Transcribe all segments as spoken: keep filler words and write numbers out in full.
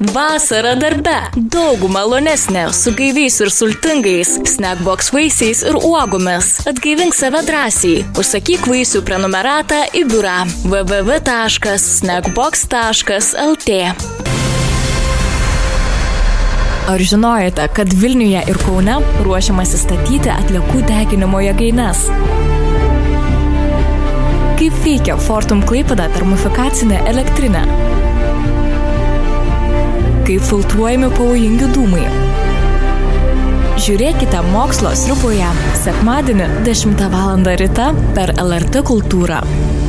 Vasara darbe. Daug malonesnė su gaiviais ir sultingais, snackbox vaisiais ir uogomis. Atgaivink save drąsiai. Užsakyk vaisių prenumeratą į biurą w w w taškas snackbox taškas l t. Ar žinojote, kad Vilniuje ir Kaune ruošiamasi statyti atliekų deginimo jėgaines? Kaip veikia Fortum Klaipėda termofikacinė elektrinė? Kaip filtruojami pavojingi dūmai? Žiūrėkite mokslo sriuboje sekmadienį dešimtą valandą ryte per L R T Kultūrą.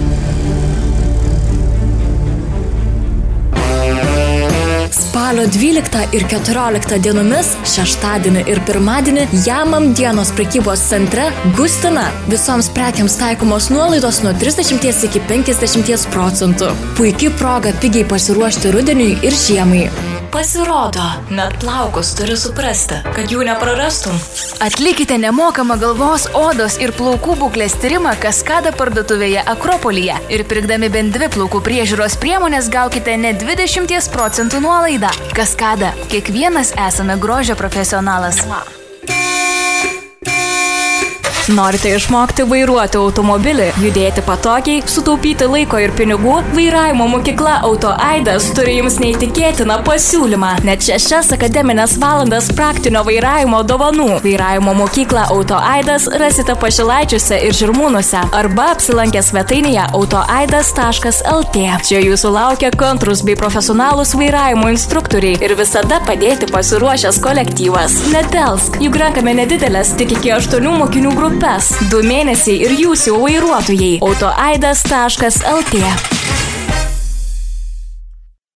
Spalio dvyliktą ir keturioliktą dienomis, šeštadienį ir pirmadienį Jamam dienos prekybos centre Gustina. Visoms prekiams taikomos nuolaidos nuo trisdešimt iki penkiasdešimt procentų. Puikiai proga pigiai pasiruošti rudeniui ir žiemai. Pasirodo, net plaukus turi suprasti, kad jų neprarastum. Atlikite nemokamą galvos, odos ir plaukų būklės tyrimą Kaskada parduotuvėje Akropolyje ir pirkdami bent dvi plaukų priežiūros priemonės gaukite net dvidešimt procentų nuolaidą. Kaskada. Kiekvienas esame grožio profesionalas. Norite išmokti vairuoti automobilį, judėti patogiai, sutaupyti laiko ir pinigų? Vairavimo mokykla Auto Aidas turi jums neįtikėtiną pasiūlymą. Net šešias akademinės valandas praktinio vairavimo dovanų. Vairavimo mokyklą Auto Aidas rasite Pašilaičiuose ir Žirmūnuose arba apsilankę svetainėje autoaidas taškas l t. Čia jūsų laukia kantrus bei profesionalūs vairavimo instruktoriai ir visada padėti pasiruošęs kolektyvas. Nedelsk, juk renkame nedidelės, tik iki aštuonių mokinių grupės. Du mėnesiai ir jūs jau vairuotojai. autoaidas taškas l t.